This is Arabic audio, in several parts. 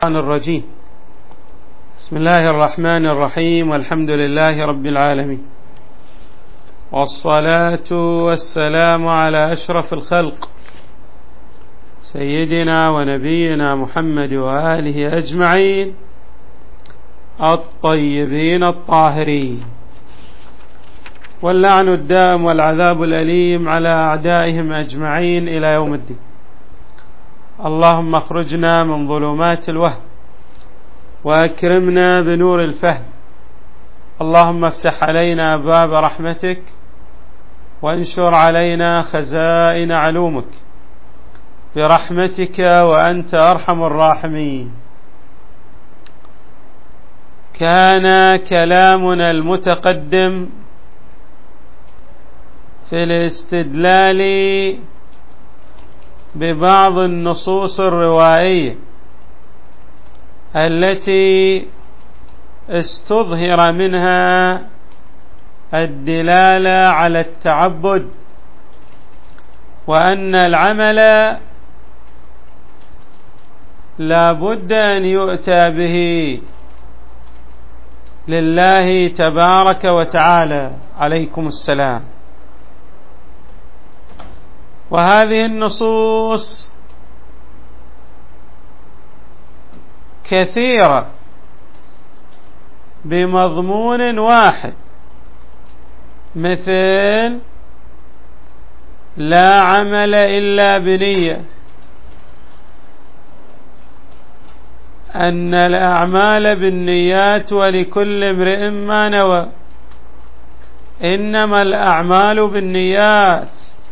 الرجيم. بسم الله الرحمن الرحيم، والحمد لله رب العالمين، والصلاة والسلام على أشرف الخلق سيدنا ونبينا محمد وآله أجمعين الطيبين الطاهرين، واللعن الدائم والعذاب الأليم على أعدائهم أجمعين إلى يوم الدين. اللهم اخرجنا من ظلمات الوهم وأكرمنا بنور الفهم. اللهم افتح علينا باب رحمتك وانشر علينا خزائن علومك برحمتك وأنت أرحم الراحمين. كان كلامنا المتقدم في الاستدلال ببعض النصوص الروائية التي استظهر منها الدلالة على التعبد، وأن العمل لا بد أن يؤتى به لله تبارك وتعالى. عليكم السلام. وهذه النصوص كثيرة بمضمون واحد، مثل لا عمل إلا بنية، أن الأعمال بالنيات ولكل امرئ ما نوى، إنما الأعمال بالنيات.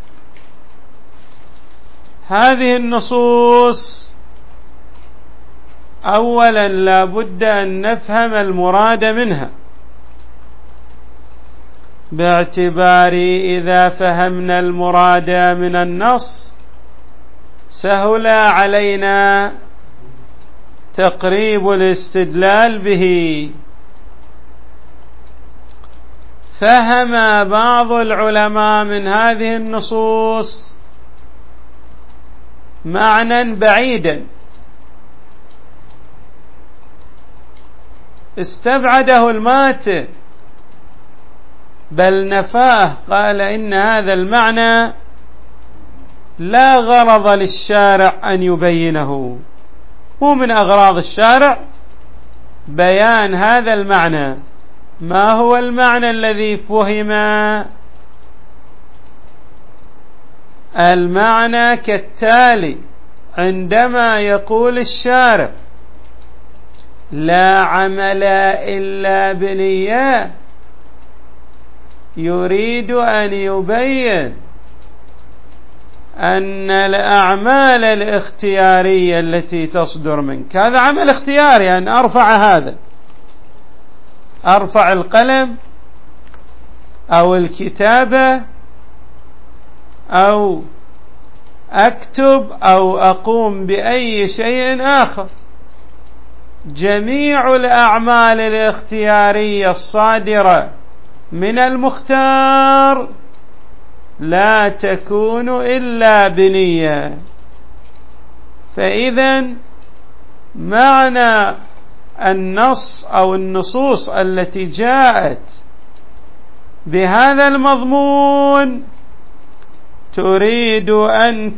هذه النصوص أولا لا بد أن نفهم المراد منها، باعتبار إذا فهمنا المراد من النص سهل علينا تقريب الاستدلال به. فهم بعض العلماء من هذه النصوص معنى بعيدا استبعده الماتن، بل نفاه، قال إن هذا المعنى لا غرض للشارع أن يبينه، مو من أغراض الشارع بيان هذا المعنى. ما هو المعنى الذي فهم؟ المعنى كالتالي: عندما يقول الشارع لا عمل إلا بنية، يريد أن يبين أن الأعمال الاختيارية التي تصدر منك، هذا عمل اختياري، أن أرفع هذا، أرفع القلم أو الكتابة أو أكتب أو أقوم بأي شيء آخر. جميع الأعمال الاختيارية الصادرة من المختار لا تكون إلا بنية. فإذا معنى النص أو النصوص التي جاءت بهذا المضمون تريد أن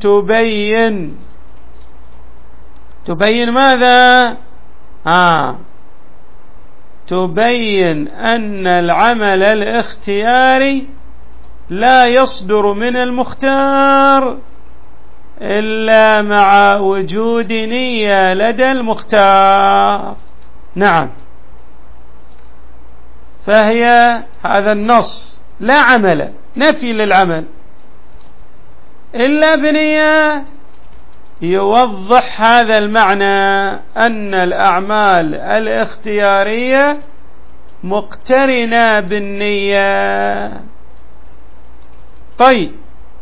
تبين ماذا؟ تبين أن العمل الاختياري لا يصدر من المختار إلا مع وجود نية لدى المختار. نعم، فهي هذا النص لا عمل، نفي للعمل إلا بنية، يوضح هذا المعنى أن الأعمال الاختيارية مقترنة بالنية. طيب،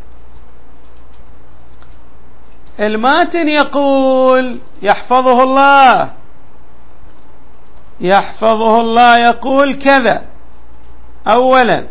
الماتن يقول يحفظه الله يقول كذا. أولا،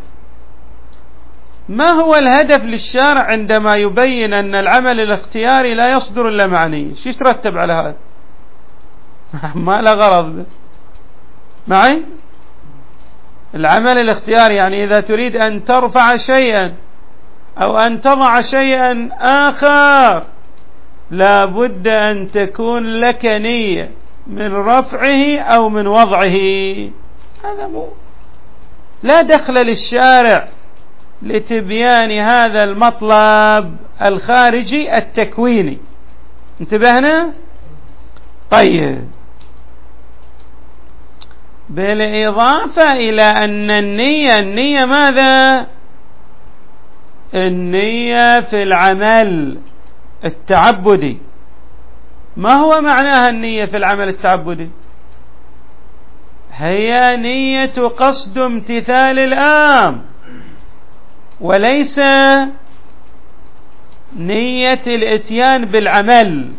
ما هو الهدف للشارع عندما يبين أن العمل الاختياري لا يصدر إلا مع نية؟ شو يترتب على هذا؟ ما له غرض معي. العمل الاختياري يعني إذا تريد أن ترفع شيئا أو أن تضع شيئا آخر لا بد أن تكون لك نية من رفعه أو من وضعه. هذا لا دخل للشارع لتبيان هذا المطلب الخارجي التكويني. انتبهنا؟ طيب، بالإضافة إلى أن النية ماذا؟ النية في العمل التعبدي. ما هو معناها النية في العمل التعبدي؟ هي نية قصد امتثال الأمر، وليس نية الاتيان بالعمل.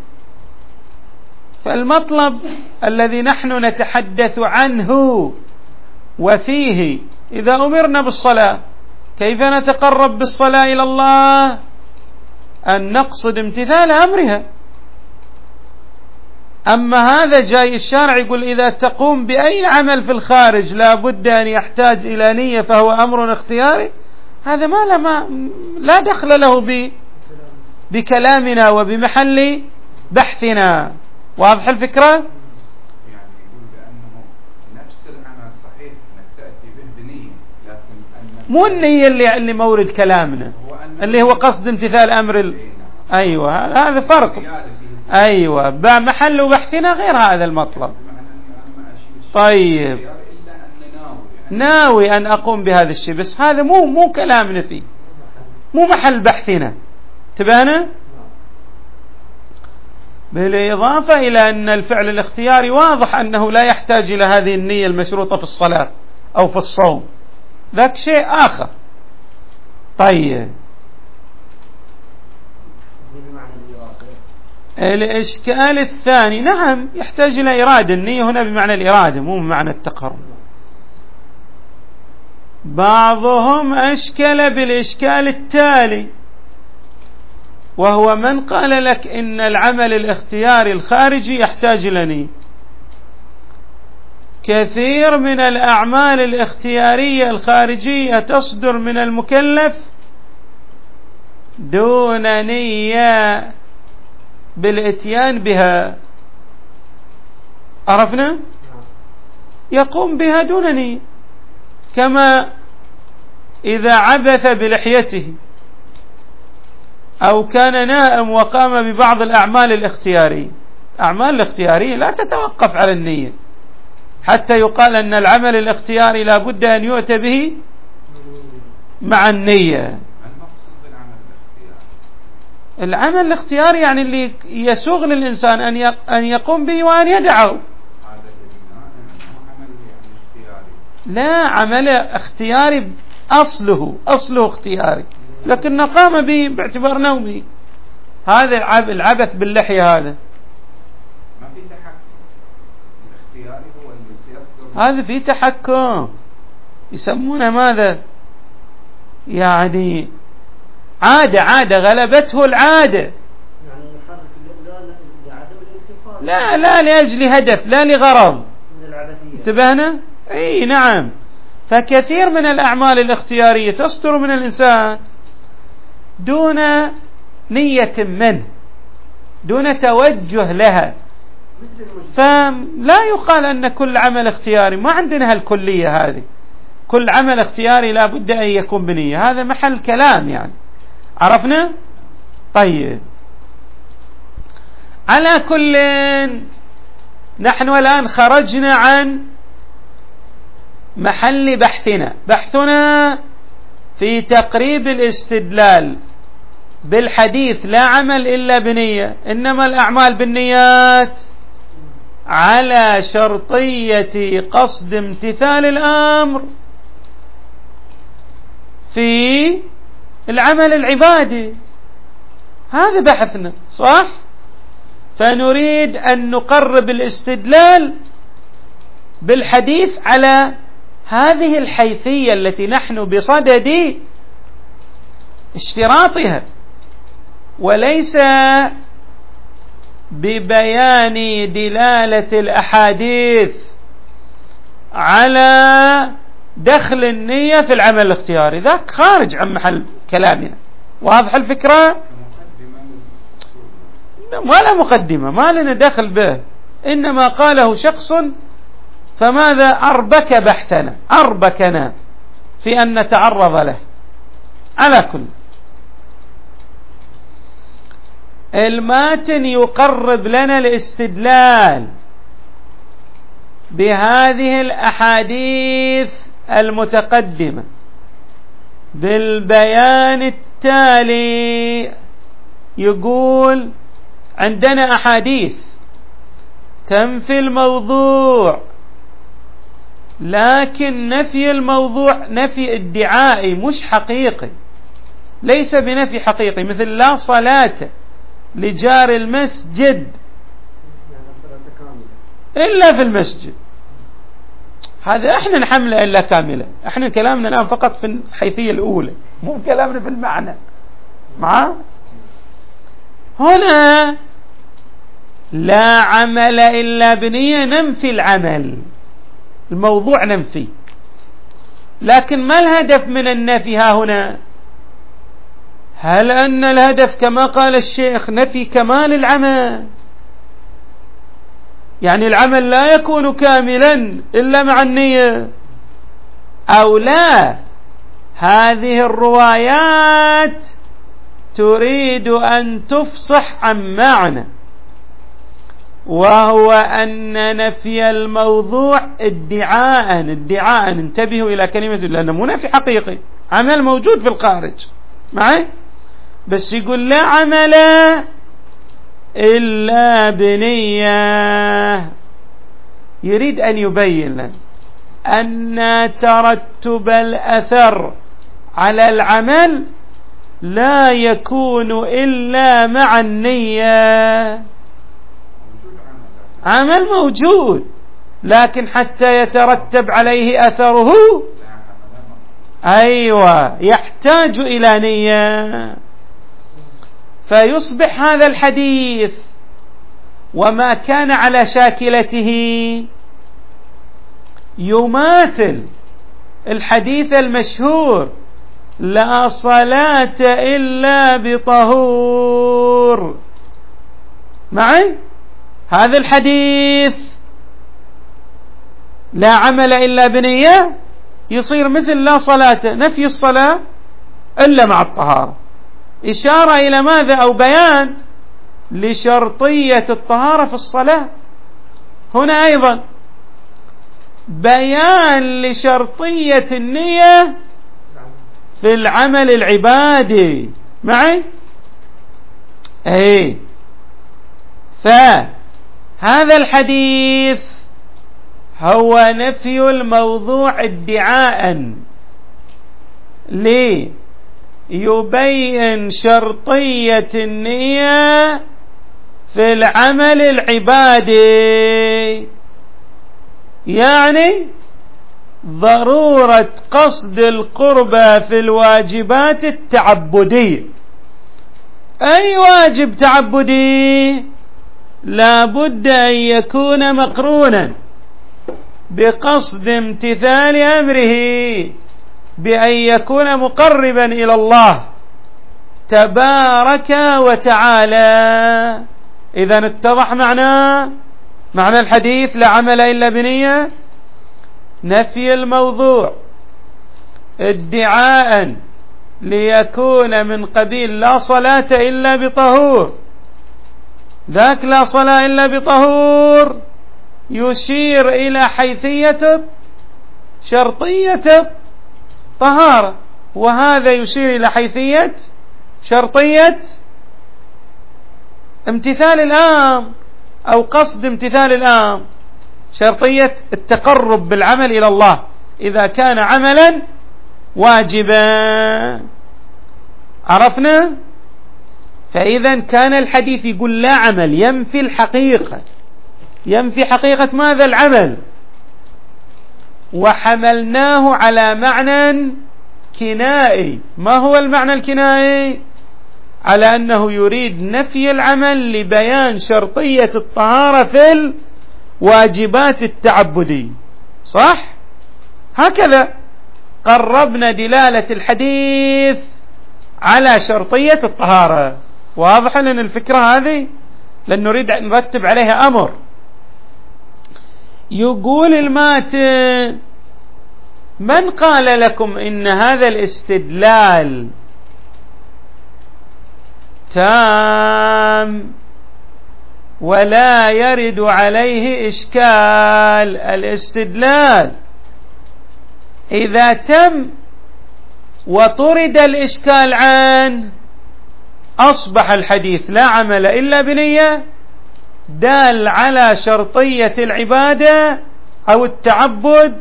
فالمطلب الذي نحن نتحدث عنه وفيه إذا أمرنا بالصلاة كيف نتقرب بالصلاة إلى الله؟ أن نقصد امتثال أمرها. أما هذا جاي الشارع يقول إذا تقوم بأي عمل في الخارج لا بد أن يحتاج إلى نية فهو أمر اختياري. هذا لا دخل له بكلامنا وبمحل بحثنا. واضح الفكرة؟ يعني يقول بأنه نفس العمل صحيح أنك تأتي به بنية، لكن مو النية اللي مورد كلامنا، اللي هو قصد امتثال أمر أيوة، هذا فرق. أيوة، محل بحثنا غير هذا المطلب. طيب، ناوي أن أقوم بهذا الشيء، بس هذا مو كلامنا فيه، مو محل بحثنا. انتبهنا؟ بالإضافة إلى أن الفعل الاختياري واضح أنه لا يحتاج إلى هذه النية المشروطة في الصلاة أو في الصوم، ذاك شيء آخر. طيب، الإشكال الثاني، نعم يحتاج إلى إرادة. النية هنا بمعنى الإرادة مو بمعنى التقرب. بعضهم أشكل بالإشكال التالي، وهو من قال لك إن العمل الاختياري الخارجي يحتاج إلى نية. كثير من الأعمال الاختيارية الخارجية تصدر من المكلف دون نية بالإتيان بها. عرفنا؟ يقوم بها دون نية، كما إذا عبث بلحيته أو كان نائم وقام ببعض الأعمال الاختيارية. الأعمال الاختيارية لا تتوقف على النية حتى يقال أن العمل الاختياري لا بد أن يؤتى به مع النية. العمل الاختياري يعني اللي يسوغ للإنسان أن يقوم به وأن يدعه. لا، عمل اختياري أصله اختياري، لكن قام به باعتبار نومه. هذا العبث باللحية هذا ما في تحكم. الاختياري هو اللي سيصدر، هذا في تحكم، يسمونه ماذا؟ يعني عادة غلبته العادة. يعني يحرك لعدم الانتقال، لا لأجل هدف، لا لغرض من العبثية. انتبهنا؟ اي نعم. فكثير من الأعمال الاختيارية تصدر من الإنسان دون نية منه، دون توجه لها. فلا يقال أن كل عمل اختياري، ما عندنا هالكلية هذه، كل عمل اختياري لا بد أن يكون بنية. هذا محل كلام يعني. عرفنا؟ طيب، على كل نحن الآن خرجنا عن محل بحثنا في تقريب الاستدلال بالحديث لا عمل إلا بنية، إنما الأعمال بالنيات، على شرطية قصد امتثال الأمر في العمل العبادي. هذا بحثنا صح؟ فنريد أن نقرب الاستدلال بالحديث على هذه الحيثية التي نحن بصدد اشتراطها، وليس ببيان دلالة الأحاديث على دخل النية في العمل الاختياري، ذاك خارج عن محل كلامنا. واضح الفكرة؟ ما لا مقدمة، ما لنا دخل به، إنما قاله شخص فماذا أربك بحثنا، أربكنا في أن نتعرض له. على كل الماتن يقرب لنا الاستدلال بهذه الأحاديث المتقدمة بالبيان التالي. يقول عندنا أحاديث تنفي الموضوع، لكن نفي الموضوع نفي ادعائي مش حقيقي، ليس بنفي حقيقي، مثل لا صلاة لجار المسجد إلا في المسجد، هذا احنا نحمله إلا كاملة. احنا كلامنا الآن فقط في الحيثية الأولى، مو كلامنا في المعنى. مع هنا لا عمل إلا بنية، ننفي العمل، الموضوع ننفي، لكن ما الهدف من النفي ها هنا؟ هل أن الهدف كما قال الشيخ نفي كمال العمل؟ يعني العمل لا يكون كاملا إلا مع النية، أو لا؟ هذه الروايات تريد أن تفصح عن معنى، وهو أن نفي الموضوع ادعاء، انتبهوا إلى كلمة، لأنه مو نفي حقيقي، عمل موجود في الخارج معي، بس يقول لا عمل إلا بنية. يريد أن يبين لنا أن ترتب الأثر على العمل لا يكون إلا مع النية. عمل موجود، لكن حتى يترتب عليه أثره أيوة يحتاج إلى نية. فيصبح هذا الحديث وما كان على شاكلته يماثل الحديث المشهور لا صلاة إلا بطهور. معي؟ هذا الحديث لا عمل إلا بنية يصير مثل لا صلاة، نفي الصلاة إلا مع الطهارة، إشارة إلى ماذا؟ أو بيان لشرطية الطهارة في الصلاة. هنا أيضا بيان لشرطية النية في العمل العبادي. معي؟ أي فهذا الحديث هو نفي الموضوع ادعاء ليبين شرطية النية في العمل العبادي، يعني ضرورة قصد القربى في الواجبات التعبدية. أي واجب تعبدي لا بد أن يكون مقرونا بقصد امتثال أمره، بأن يكون مقربا إلى الله تبارك وتعالى. إذن اتضح معنى الحديث لا عمل إلا بنية، نفي الموضوع ادعاء ليكون من قبيل لا صلاة إلا بطهور، ذاك لا صلاة إلا بطهور يشير إلى حيثية شرطية طهارة، وهذا يشير إلى حيثية شرطية امتثال الأمر أو قصد امتثال الأمر، شرطية التقرب بالعمل إلى الله إذا كان عملا واجبا. عرفنا؟ فإذا كان الحديث يقول لا عمل، ينفي الحقيقة، ينفي حقيقة ماذا؟ العمل، وحملناه على معنى كنائي. ما هو المعنى الكنائي؟ على أنه يريد نفي العمل لبيان شرطية الطهارة في الواجبات التعبدية، صح؟ هكذا قربنا دلالة الحديث على شرطية الطهارة. واضح لنا الفكرة هذه؟ لأن نريد أن نرتب عليها أمر. يقول الماتن: من قال لكم إن هذا الاستدلال تام ولا يرد عليه إشكال؟ الاستدلال إذا تم وطرد الإشكال عنه أصبح الحديث لا عمل إلا بنية، دال على شرطية العبادة أو التعبد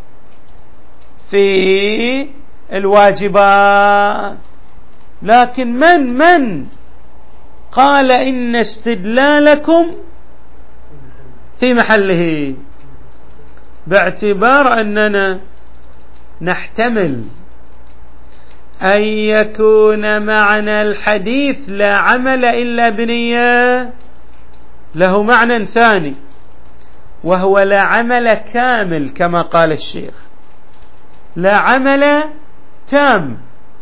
في الواجبات. لكن من قال إن استدلالكم في محله؟ باعتبار أننا نحتمل أن يكون معنى الحديث لا عمل إلا بنية له معنى ثاني، وهو لا عمل كامل كما قال الشيخ، لا عمل تام.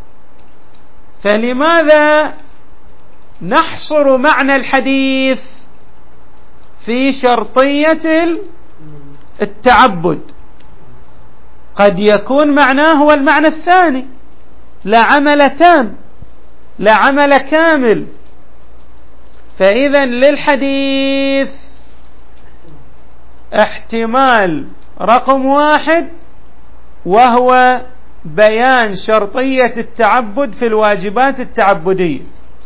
فلماذا نحصر معنى الحديث في شرطية التعبد؟ قد يكون معناه هو المعنى الثاني، لا عمل تام، لا عمل كامل. فإذا للحديث احتمال رقم 1، وهو بيان شرطية التعبد في الواجبات التعبدية.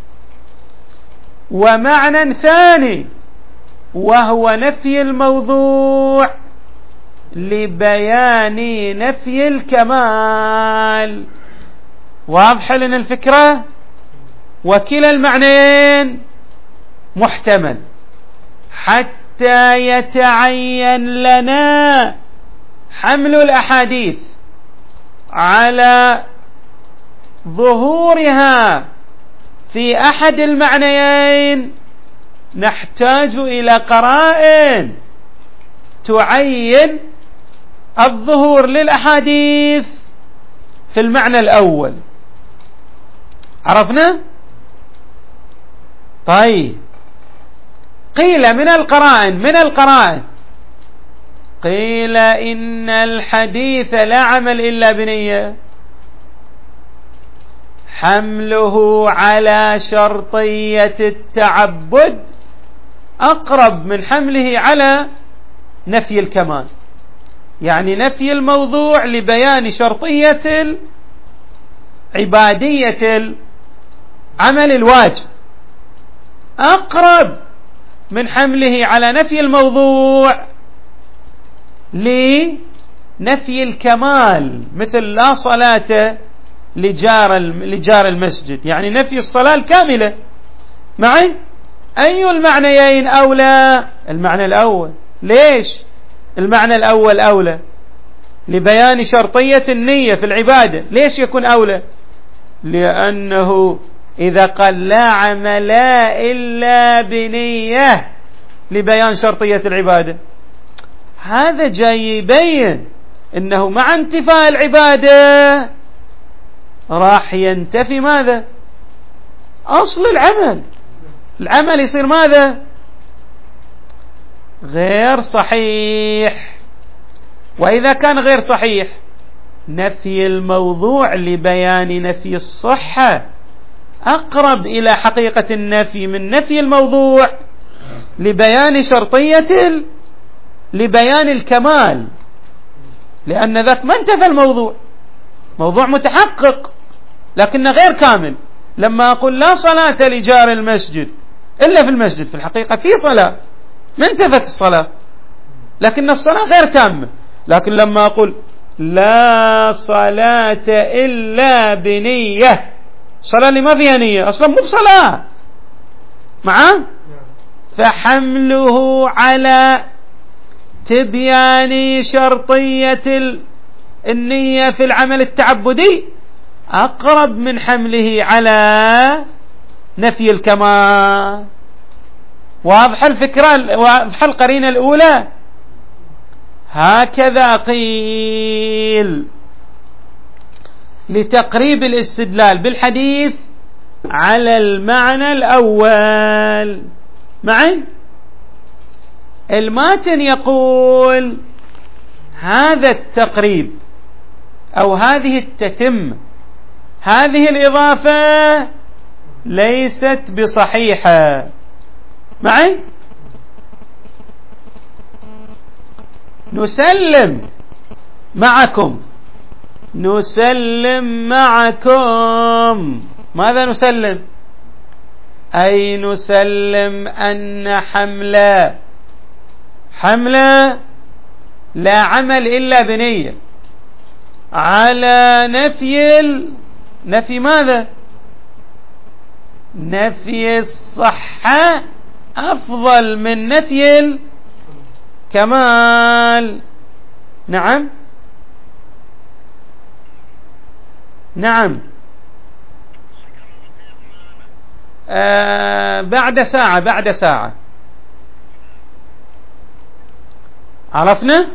ومعنى ثاني وهو نفي الموضوع لبيان نفي الكمال. واضح لنا الفكرة؟ وكلا المعنيين محتمل حتى يتعين لنا حمل الأحاديث على ظهورها في أحد المعنيين. نحتاج إلى قرائن تعين الظهور للأحاديث في المعنى الأول. عرفنا؟ طيب، قيل من القرائن قيل إن الحديث لا عمل إلا بنية، حمله على شرطية التعبد أقرب من حمله على نفي الكمال، يعني نفي الموضوع لبيان شرطية عبادية العمل الواجب أقرب من حمله على نفي الموضوع لنفي الكمال، مثل لا صلاة لجار المسجد، يعني نفي الصلاة الكاملة. معي؟ أي المعنيين أولى؟ المعنى الأول. ليش المعنى الأول أولى؟ لبيان شرطية النية في العبادة. ليش يكون أولى؟ لأنه إذا قال لا عمل إلا بنية لبيان شرطية العبادة، هذا جاي يبين إنه مع انتفاء العبادة راح ينتفي ماذا؟ أصل العمل يصير ماذا؟ غير صحيح. وإذا كان غير صحيح، نفي الموضوع لبيان نفي الصحة أقرب إلى حقيقة النفي من نفي الموضوع لبيان شرطية لبيان الكمال، لأن ذاك ما انتفى الموضوع، موضوع متحقق لكنه غير كامل. لما أقول لا صلاة لجار المسجد إلا في المسجد، في الحقيقة في صلاة، ما انتفت الصلاة لكن الصلاة غير تامة. لكن لما أقول لا صلاة إلا بنية، الصلاة اللي ما فيها نية أصلا مو بصلاة معاه، فحمله على تبيان شرطية النية في العمل التعبدي أقرب من حمله على نفي الكمال. واضح الفكرة، واضح القرينة الأولى. هكذا قيل لتقريب الاستدلال بالحديث على المعنى الأول. معي؟ الماتن يقول هذا التقريب أو هذه التتمة، هذه الإضافة ليست بصحيحة. معي؟ نسلم معكم، نسلم معكم. ماذا نسلم؟ أي نسلم أن حملة لا عمل إلا بنية على نفي ماذا؟ نفي الصحة أفضل من نفي الكمال. نعم نعم. بعد ساعة عرفنا.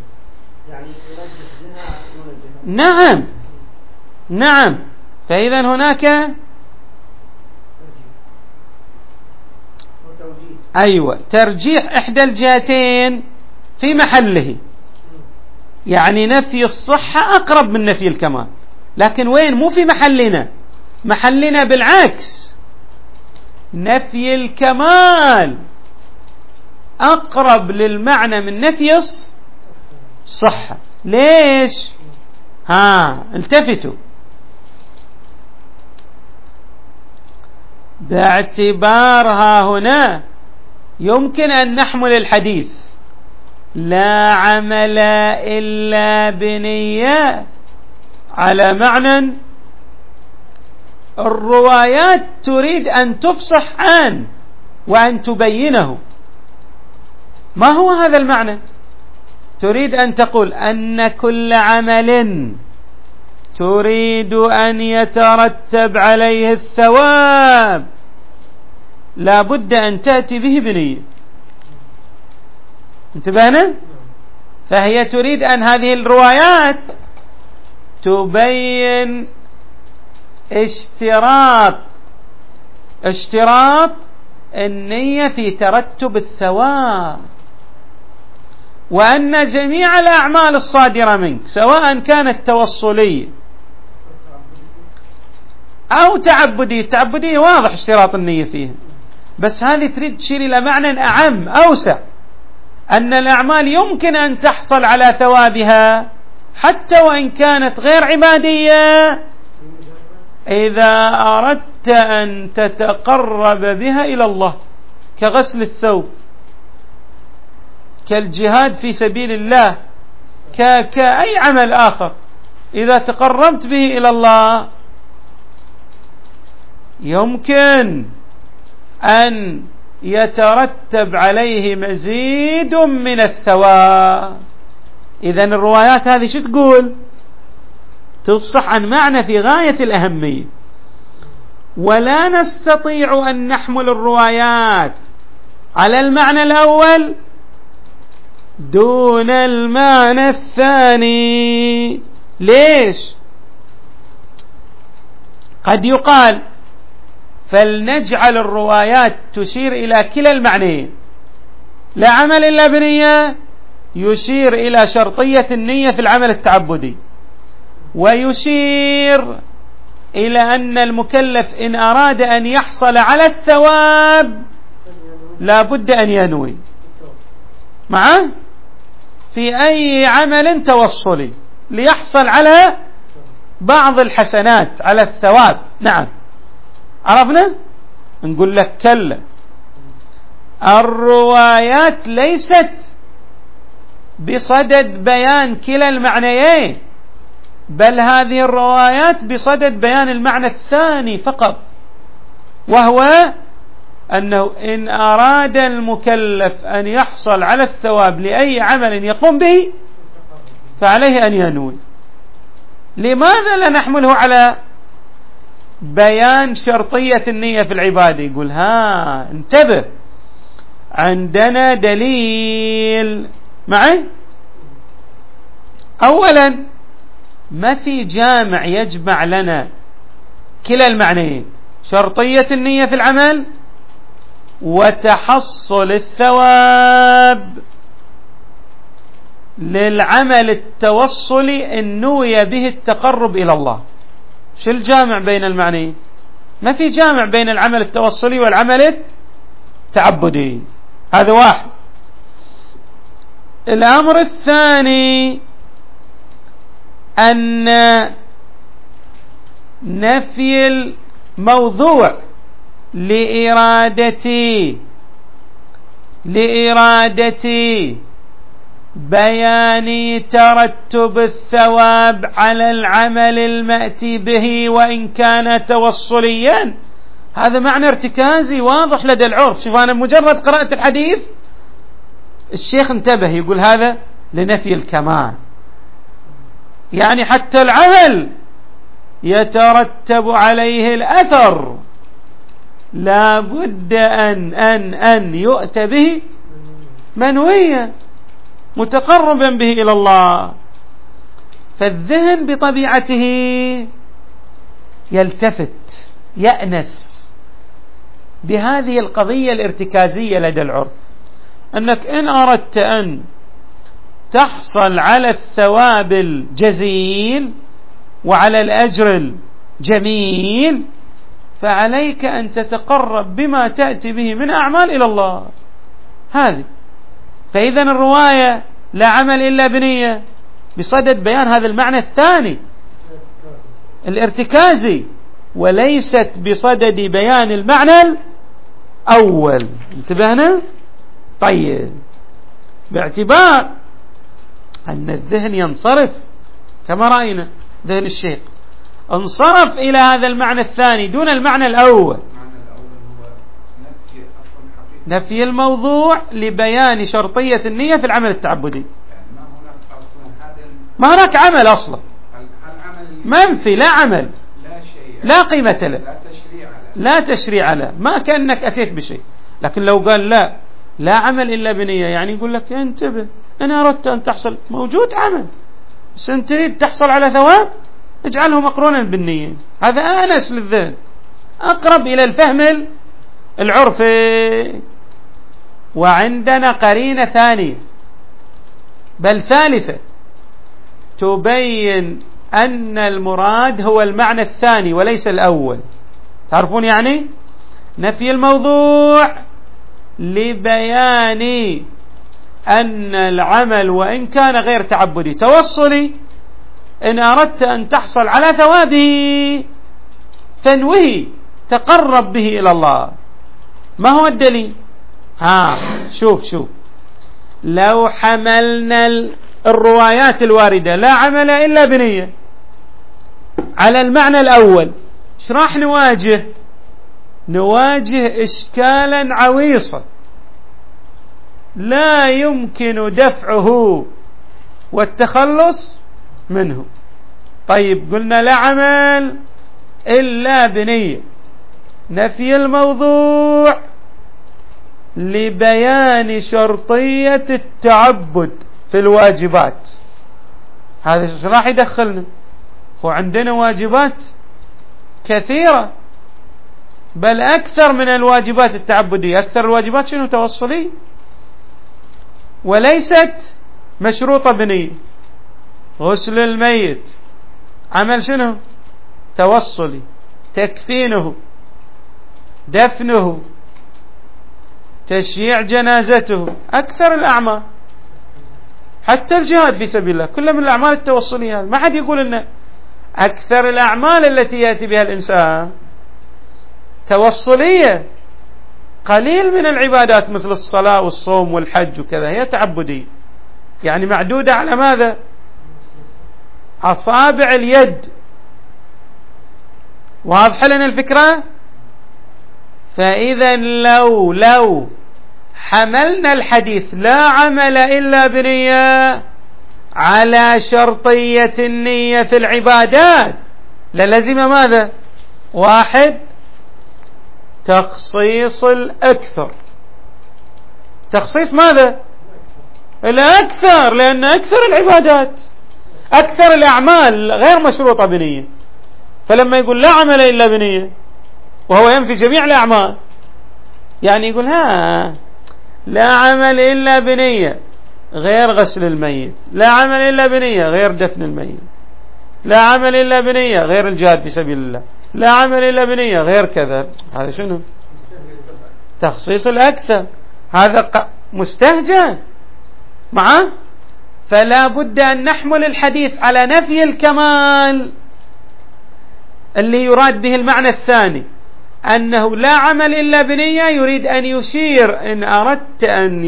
نعم. فإذا هناك أيوة ترجيح إحدى الجهتين في محله، يعني نفي الصحة أقرب من نفي الكمال، لكن وين؟ مو في محلنا بالعكس، نفي الكمال أقرب للمعنى من نفي الصحة. ليش؟ التفتوا. باعتبارها هنا يمكن أن نحمل الحديث لا عمل إلا بنية على معنى الروايات تريد أن تفصح عنه وأن تبينه. ما هو هذا المعنى؟ تريد أن تقول أن كل عمل تريد أن يترتب عليه الثواب لا بد أن تأتي به بنية. انتبهنا؟ فهي تريد أن هذه الروايات تبين اشتراط النية في ترتب الثواب، وأن جميع الأعمال الصادرة منك سواء كانت توصلية أو تعبدية واضح اشتراط النية فيها، بس هذه تريد تشير إلى معنى أعم أوسع، أن الأعمال يمكن أن تحصل على ثوابها حتى وإن كانت غير عبادية إذا أردت أن تتقرب بها إلى الله، كغسل الثوب، كالجهاد في سبيل الله، كأي عمل آخر إذا تقربت به إلى الله يمكن أن يترتب عليه مزيد من الثواب. إذن الروايات هذه شو تقول؟ تفصح عن معنى في غاية الأهمية، ولا نستطيع أن نحمل الروايات على المعنى الأول دون المعنى الثاني. ليش؟ قد يقال فلنجعل الروايات تشير إلى كلا المعنيين، لا عمل إلا بنية يشير إلى شرطية النية في العمل التعبدي، ويشير إلى أن المكلف إن أراد أن يحصل على الثواب لا بد أن ينوي معه في أي عمل توصلي ليحصل على بعض الحسنات، على الثواب. نعم عرفنا؟ نقول لك كلا، الروايات ليست بصدد بيان كلا المعنيين، بل هذه الروايات بصدد بيان المعنى الثاني فقط، وهو أنه إن أراد المكلف أن يحصل على الثواب لأي عمل يقوم به فعليه أن ينوي. لماذا لا نحمله على بيان شرطية النية في العبادة. يقول ها انتبه، عندنا دليل معي. أولا ما في جامع يجمع لنا كلا المعنيين، شرطية النية في العمل وتحصل الثواب للعمل التوصلي إن نوي به التقرب إلى الله. شو الجامع بين المعنيين؟ ما في جامع بين العمل التوصلي والعمل التعبدي. هذا واحد. الأمر الثاني أن نفي الموضوع لإرادة بيان ترتب الثواب على العمل المأتي به وإن كان توصليا، هذا معنى ارتكازي واضح لدى العرف. شوف أنا مجرد قراءة الحديث الشيخ انتبه يقول هذا لنفي الكمال، يعني حتى العمل يترتب عليه الأثر لا بد أن يؤتى به منويا متقربا به إلى الله. فالذهن بطبيعته يلتفت يأنس بهذه القضية الارتكازية لدى العرف، أنك إن أردت أن تحصل على الثواب الجزيل وعلى الأجر الجميل فعليك أن تتقرب بما تأتي به من أعمال إلى الله. هذه فإذا الرواية لا عمل إلا بنية بصدد بيان هذا المعنى الثاني الارتكازي، وليست بصدد بيان المعنى الأول. انتبهنا؟ طيب، باعتبار أن الذهن ينصرف كما رأينا ذهن الشيخ انصرف إلى هذا المعنى الثاني دون المعنى الأول. المعنى الأول هو نفي الموضوع لبيان شرطية النية في العمل التعبدي. يعني ما هناك أصلا هذا ما هناك عمل أصلا، العمل منفي، لا عمل، لا شيء، لا قيمة له، لا تشريع له، ما كأنك أتيت بشيء. لكن لو قال لا عمل إلا بنية، يعني يقول لك انتبه، أنا أردت أن تحصل، موجود عمل بس أنت تريد تحصل على ثواب، اجعله مقرونا بالنية. هذا آنس للذهن، أقرب إلى الفهم العرفي. وعندنا قرينة ثانية بل ثالثة تبين أن المراد هو المعنى الثاني وليس الأول. تعرفون يعني نفي الموضوع لبيان أن العمل وإن كان غير تعبدي توصلي، إن أردت أن تحصل على ثوابه فانوه تقرب به إلى الله. ما هو الدليل؟ شوف لو حملنا الروايات الواردة لا عمل إلا بنية على المعنى الأول، ايش راح نواجه إشكالا عويصا لا يمكن دفعه والتخلص منه. طيب قلنا لا عمل إلا بنية، نفي الموضوع لبيان شرطية التعبد في الواجبات، هذا ايش راح يدخلنا؟ هو عندنا واجبات كثيرة، بل أكثر من الواجبات التعبدية. أكثر الواجبات شنو؟ توصلي، وليست مشروطة بنية. غسل الميت عمل شنو؟ توصلي. تكفينه، دفنه، تشييع جنازته، أكثر الأعمال. حتى الجهاد في سبيل الله كل من الأعمال التوصلية. ما حد يقول أن أكثر الأعمال التي يأتي بها الإنسان توصلية. قليل من العبادات مثل الصلاة والصوم والحج وكذا هي تعبدية، يعني معدودة على ماذا؟ أصابع اليد. واضح لنا الفكرة؟ فإذا لو حملنا الحديث لا عمل إلا بنية على شرطية النية في العبادات للزم ماذا؟ واحد تخصيص الأكثر. تخصيص ماذا؟ الأكثر، لأن أكثر العبادات أكثر الأعمال غير مشروطة بنية، فلما يقول لا عمل إلا بنية وهو ينفي جميع الأعمال، يعني يقول لا عمل إلا بنية غير غسل الميت، لا عمل إلا بنية غير دفن الميت، لا عمل إلا بنية غير الجهاد في سبيل الله، لا عمل إلا بنية غير كذا. هذا شنو؟ تخصيص الأكثر، هذا مستهجن معه. فلا بد أن نحمل الحديث على نفي الكمال اللي يراد به المعنى الثاني، أنه لا عمل إلا بنية، يريد أن يشير إن أردت أن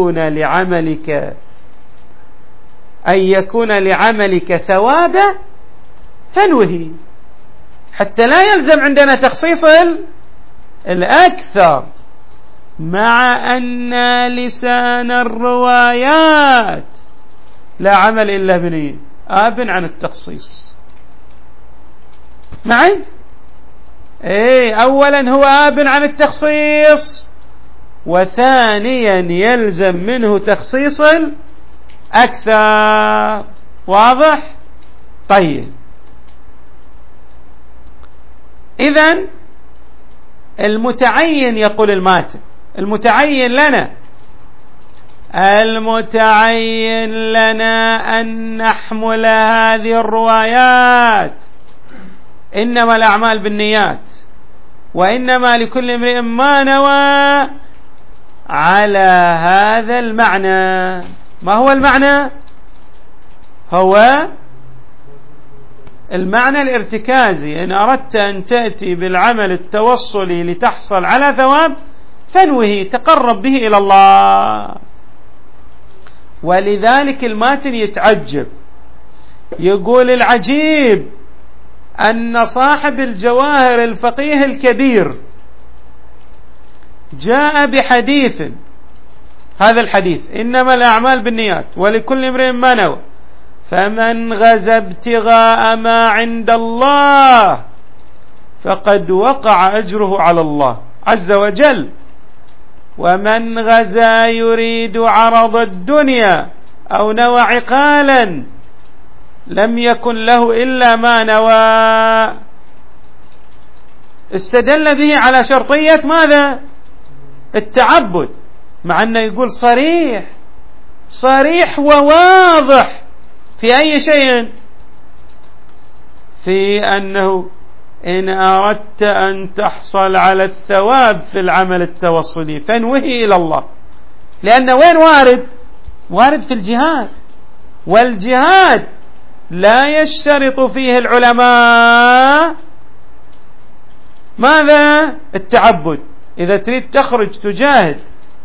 يكون لعملك ثوابا فانوه، حتى لا يلزم عندنا تخصيص الأكثر، مع أن لسان الروايات لا عمل إلا بنية آب عن التخصيص. معي؟ أولا هو آب عن التخصيص، وثانيا يلزم منه تخصيص الأكثر. واضح؟ طيب، إذن المتعين، يقول الماتن، المتعين لنا أن نحمل هذه الروايات إنما الأعمال بالنيات وإنما لكل امرئ ما نوى على هذا المعنى. ما هو المعنى؟ هو المعنى الارتكازي، إن أردت أن تأتي بالعمل التوصلي لتحصل على ثواب فانوه، تقرب به إلى الله. ولذلك الماتن يتعجب، يقول العجيب أن صاحب الجواهر الفقيه الكبير جاء بحديث، هذا الحديث إنما الأعمال بالنيات ولكل امرئ ما نوى، فمن غزا ابتغاء ما عند الله فقد وقع أجره على الله عز وجل، ومن غزا يريد عرض الدنيا أو نوى عقالا لم يكن له إلا ما نوى. استدل به على شرطية ماذا؟ التعبد، مع أنه يقول صريح وواضح في أي شيء؟ في أنه إن أردت أن تحصل على الثواب في العمل التوصلي فانوه إلى الله، لأنه وين وارد في الجهاد، والجهاد لا يشترط فيه العلماء ماذا؟ التعبد. إذا تريد تخرج تجاهد،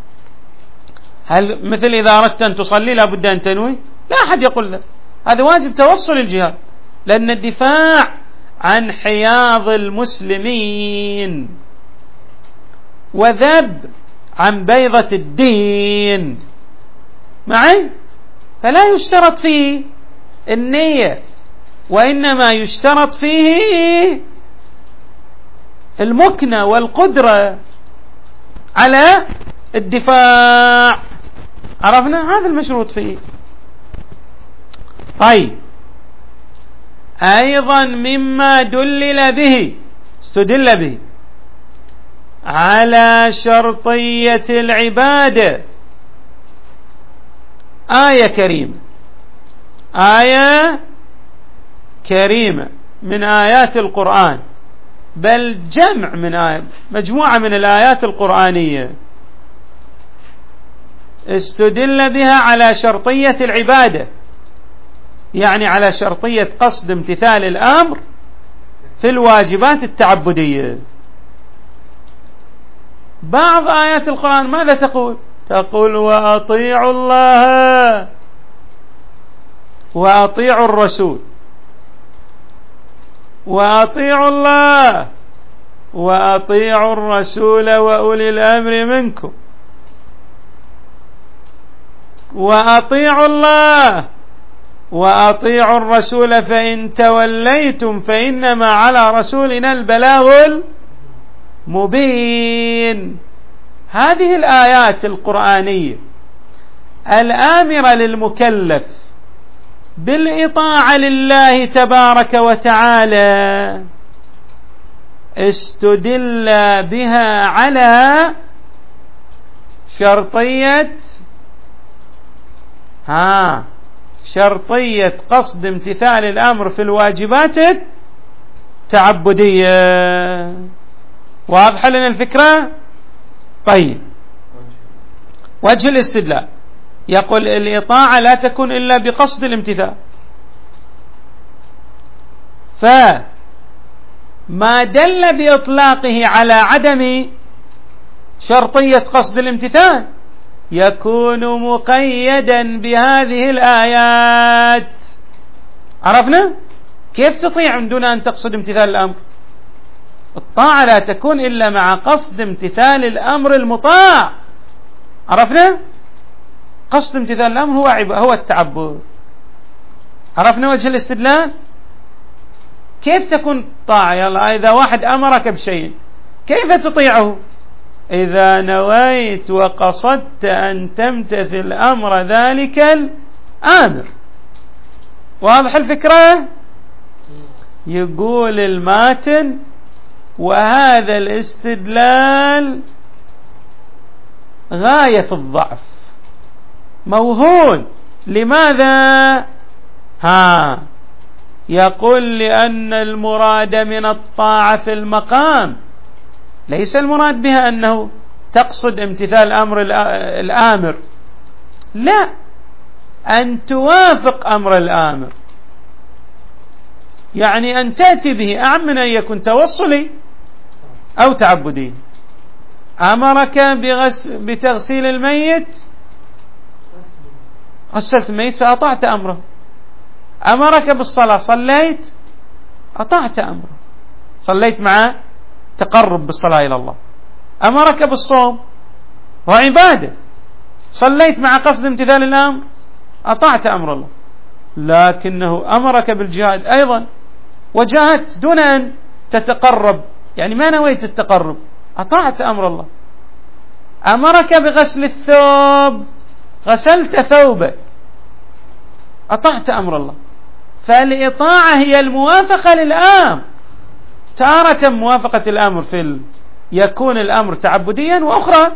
هل مثل إذا أردت أن تصلي لابد أن تنوي؟ لا أحد يقول لك، هذا واجب توصل الجهاد، لأن الدفاع عن حياض المسلمين وذب عن بيضة الدين معي، فلا يشترط فيه النية، وإنما يشترط فيه المكنة والقدرة على الدفاع. عرفنا؟ هذا المشروط فيه. طيب، أيضا مما استدل به على شرطية العبادة آية كريمة من آيات القرآن، بل مجموعة من الآيات القرآنية استدل بها على شرطية العبادة، يعني على شرطية قصد امتثال الأمر في الواجبات التعبدية. بعض آيات القرآن ماذا تقول وأطيعوا الله وأطيعوا الرسول، وأطيعوا الله وأطيعوا الرسول وأولي الأمر منكم، وأطيعوا الله وأطيعوا الرسول فإن توليتم فإنما على رسولنا البلاغ المبين. هذه الآيات القرآنية الآمرة للمكلف بالإطاعة لله تبارك وتعالى استدل بها على شرطية قصد امتثال الأمر في الواجبات التعبدية. واضحة لنا الفكرة؟ طيب، وجه الاستدلال يقول الإطاعة لا تكون إلا بقصد الامتثال، فما دل بإطلاقه على عدم شرطية قصد الامتثال يكون مقيدا بهذه الآيات. عرفنا كيف تطيع من دون أن تقصد امتثال الأمر؟ الطاعة لا تكون إلا مع قصد امتثال الأمر المطاع. عرفنا قصد امتثال الأمر هو التعبد. عرفنا وجه الاستدلال؟ كيف تكون طاعة؟ يلا، إذا واحد أمرك بشيء كيف تطيعه؟ إذا نويت وقصدت أن تمتثل أمر ذلك الآمر. واضح الفكرة؟ يقول الماتن وهذا الاستدلال غاية في الضعف، موهون. لماذا؟ يقول لأن المراد من الطاعة في المقام ليس المراد بها أنه تقصد امتثال أمر الآمر، لا، أن توافق أمر الآمر، يعني أن تأتي به، أعم من أن يكون توصلي أو تعبدي. أمرك بتغسيل الميت، غسلت الميت فأطعت أمره. أمرك بالصلاة، صليت، أطعت أمره، صليت مع تقرب بالصلاة إلى الله. أمرك بالصوم وعبادة، صليت مع قصد امتثال الأمر، أطعت أمر الله. لكنه أمرك بالجهاد أيضا، وجاهدت دون أن تتقرب، يعني ما نويت التقرب، أطعت أمر الله. أمرك بغسل الثوب، غسلت ثوبك، أطعت أمر الله. فالإطاعة هي الموافقة للأمر، تارة موافقة الأمر يكون الأمر تعبديا، وأخرى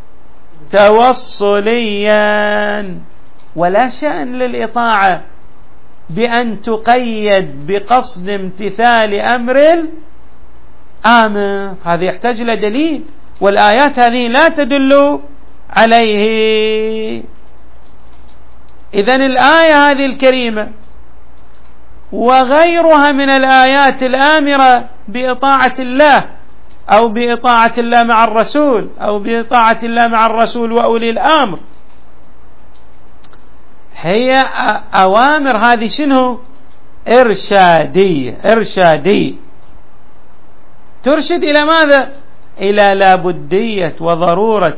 توصليا. ولا شأن للإطاعة بأن تقيد بقصد امتثال أمر الآمر، هذا يحتاج إلى دليل، والآيات هذه لا تدل عليه. إذن الآية هذه الكريمة وغيرها من الآيات الآمرة بإطاعة الله، أو بإطاعة الله مع الرسول، أو بإطاعة الله مع الرسول وأولي الأمر، هي أوامر هذه شنو؟ إرشادية ترشد إلى ماذا؟ إلى لابدية وضرورة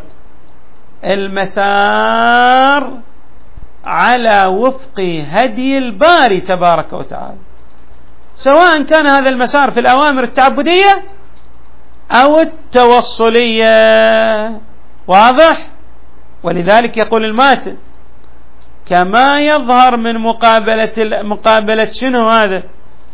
المسار على وفق هدي الباري تبارك وتعالى، سواء كان هذا المسار في الأوامر التعبدية أو التوصلية. واضح؟ ولذلك يقول الماتن كما يظهر من مقابلة شنو هذا؟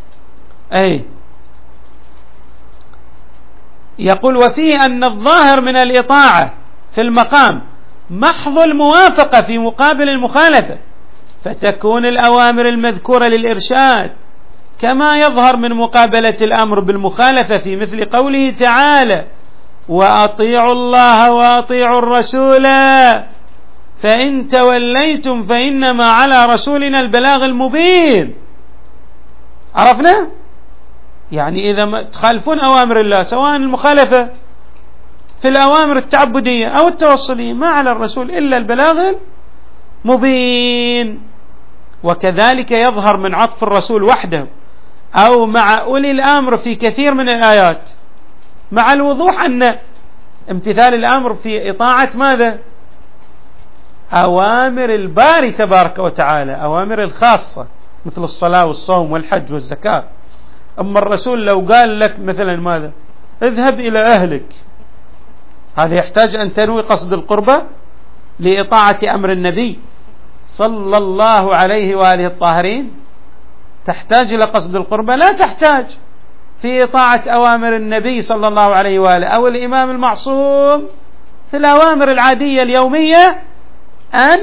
يقول وفيه أن الظاهر من الإطاعة في المقام محض الموافقة في مقابل المخالفة، فتكون الأوامر المذكورة للإرشاد، كما يظهر من مقابلة الأمر بالمخالفة في مثل قوله تعالى وأطيعوا الله وأطيعوا الرسول فإن توليتم فإنما على رسولنا البلاغ المبين. عرفنا؟ يعني إذا تخالفون أوامر الله، سواء المخالفة في الأوامر التعبدية أو التوصلية، ما على الرسول إلا البلاغ المبين. وكذلك يظهر من عطف الرسول وحده أو مع أولي الأمر في كثير من الآيات مع الوضوح أن امتثال الأمر في إطاعة ماذا؟ أوامر الباري تبارك وتعالى، أوامر الخاصة مثل الصلاة والصوم والحج والزكاة. أما الرسول لو قال لك مثلا ماذا؟ اذهب إلى أهلك، هذا يحتاج أن تنوي قصد القربة لإطاعة أمر النبي صلى الله عليه وآله الطاهرين؟ تحتاج إلى قصد القربة؟ لا تحتاج في إطاعة أوامر النبي صلى الله عليه وآله أو الإمام المعصوم في الأوامر العادية اليومية أن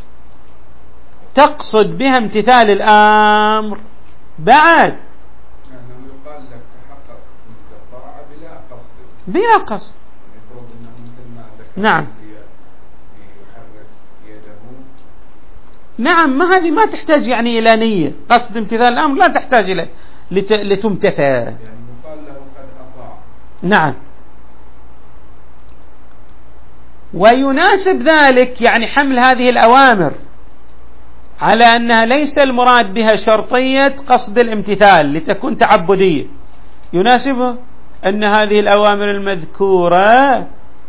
تقصد بها امتثال الأمر. بعد يعني يقال لك تحقق الطاعة بلا قصد. نعم نعم، ما هذه ما تحتاج يعني إلى نية. قصد امتثال الأمر لا تحتاج إليه لتمتثل. يعني يقال له قد أطاع. نعم، ويناسب ذلك يعني حمل هذه الأوامر على أنها ليس المراد بها شرطية قصد الامتثال لتكون تعبدية. يناسبه أن هذه الأوامر المذكورة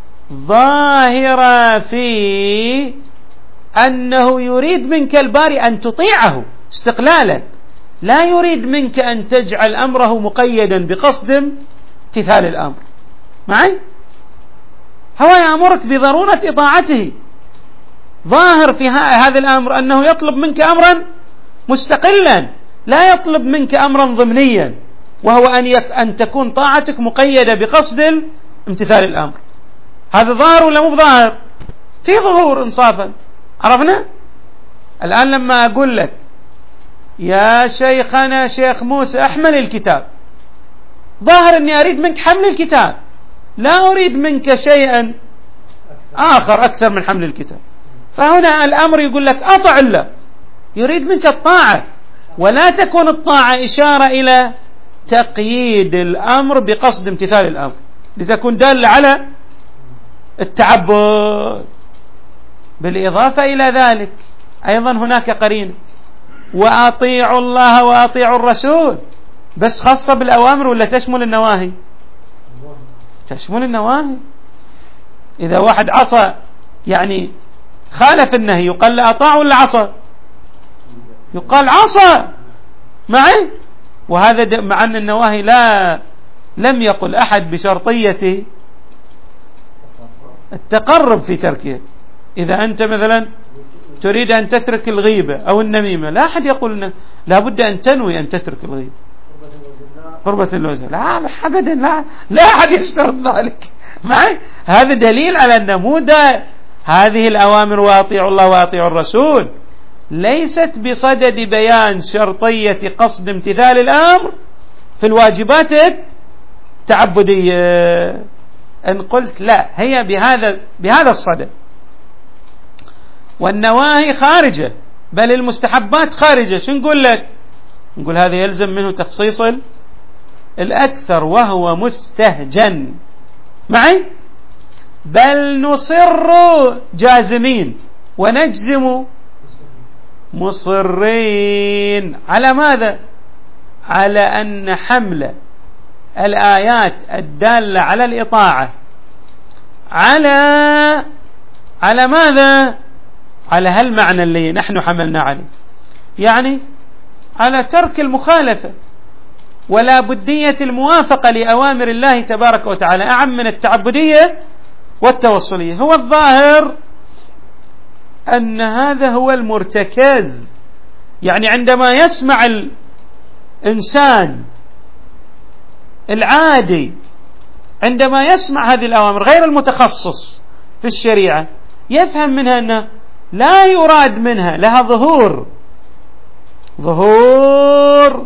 ظاهرة في أنه يريد منك الباري أن تطيعه استقلالا، لا يريد منك أن تجعل أمره مقيدا بقصد امتثال الأمر. معي؟ هو يأمرك بضرورة إطاعته، ظاهر في هذا الأمر أنه يطلب منك أمرا مستقلا، لا يطلب منك أمرا ضمنيا، وهو أن تكون طاعتك مقيدة بقصد امتثال الأمر. هذا ظاهر ولا مو ظاهر؟ في ظهور إنصافا. عرفنا؟ الآن لما أقول لك يا شيخنا شيخ موسى أحمل الكتاب، ظاهر أني أريد منك حمل الكتاب، لا أريد منك شيئا آخر أكثر من حمل الكتاب. فهنا الأمر يقول لك أطع الله، يريد منك الطاعة، ولا تكون الطاعة إشارة إلى تقييد الأمر بقصد امتثال الأمر لتكون دالة على التعبد. بالإضافة إلى ذلك أيضا هناك قرينة، وأطيعوا الله وأطيعوا الرسول، بس خاصة بالأوامر ولا تشمل النواهي؟ تشمل النواهي. إذا واحد عصى يعني خالف النهي يقال له أطاع ولا عصى؟ يقال عصى. معي؟ وهذا مع أن النواهي لم يقل أحد بشرطية التقرب في تركها. إذا أنت مثلا تريد أن تترك الغيبة أو النميمة، لا أحد يقول لا بد أن تنوي أن تترك الغيبة قربة الوزن، لا أبدا، لا أحد يشترط ذلك. معي؟ هذا دليل على أن مودة هذه الأوامر وأطيعوا الله وأطيعوا الرسول ليست بصدد بيان شرطية قصد امتثال الأمر في الواجبات التعبدية. إن قلت لا، هي بهذا الصدد. والنواهي خارجة، بل المستحبات خارجة. شو نقول لك؟ نقول هذا يلزم منه تخصيص الأكثر وهو مستهجن. معي؟ بل نصر جازمين ونجزم مصرين. على ماذا؟ على أن حمل الآيات الدالة على الإطاعة على ماذا؟ على هالمعنى اللي نحن حملنا عليه، يعني على ترك المخالفة ولا بدية الموافقة لأوامر الله تبارك وتعالى أعم من التعبدية والتوصلية. هو الظاهر أن هذا هو المرتكز. يعني عندما يسمع الإنسان العادي عندما يسمع هذه الأوامر غير المتخصص في الشريعة يفهم منها أنه لا يراد منها، لها ظهور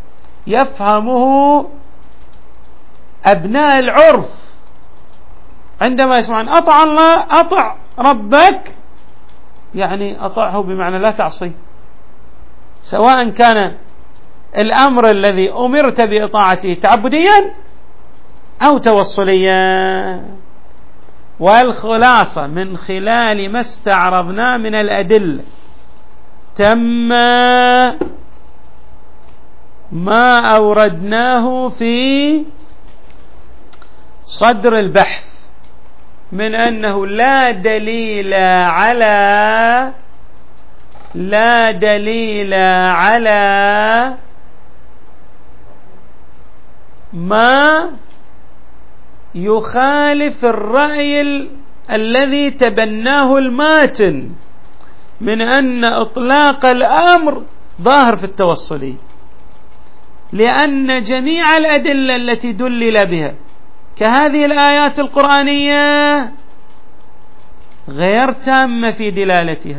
يفهمه أبناء العرف عندما يسمعون أطع الله أطع ربك، يعني أطعه بمعنى لا تعصي، سواء كان الأمر الذي أمرت بإطاعته تعبديا أو توصليا. والخلاصة من خلال ما استعرضنا من الأدلة تم ما أوردناه في صدر البحث من أنه لا دليل على ما يخالف الرأي الذي تبناه الماتن من أن إطلاق الأمر ظاهر في التوصلي، لأن جميع الأدلة التي دلل بها كهذه الآيات القرآنية غير تامة في دلالتها،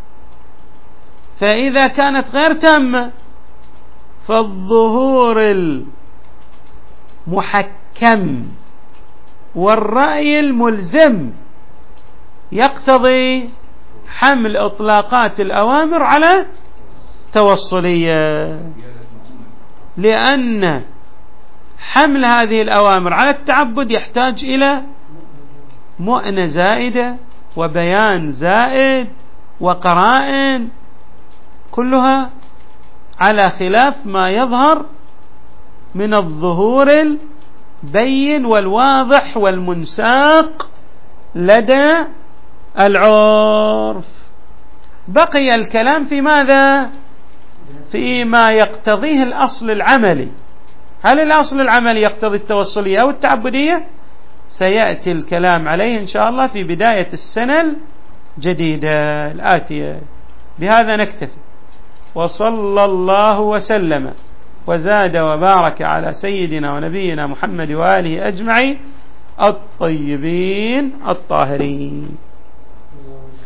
فإذا كانت غير تامة فالظهور المحكم والرأي الملزم يقتضي حمل إطلاقات الأوامر على توصلية، لأن حمل هذه الأوامر على التعبد يحتاج إلى مؤنة زائدة وبيان زائد وقرائن، كلها على خلاف ما يظهر من الظهور البين والواضح والمنساق لدى العرف. بقي الكلام في ماذا؟ فيما يقتضيه الأصل العملي. هل الأصل العملي يقتضي التوصلية أو التعبدية؟ سيأتي الكلام عليه إن شاء الله في بداية السنة الجديدة الآتية. بهذا نكتفي، وصلى الله وسلم وزاد وبارك على سيدنا ونبينا محمد وآله أجمعين الطيبين الطاهرين.